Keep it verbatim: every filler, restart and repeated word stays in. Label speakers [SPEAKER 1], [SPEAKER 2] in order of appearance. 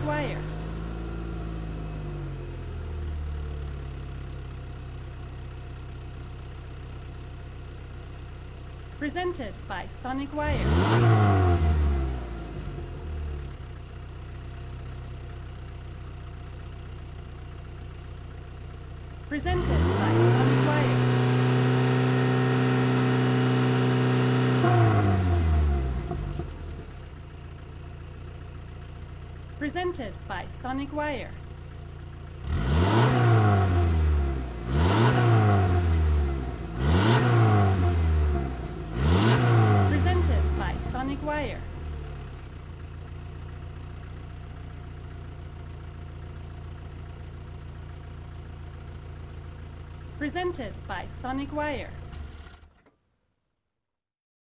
[SPEAKER 1] Wire. Presented by Sonic Wire. Presented by Sonic Wire. Presented by Sonic Wire. Presented by Sonic Wire. Presented by Sonic Wire.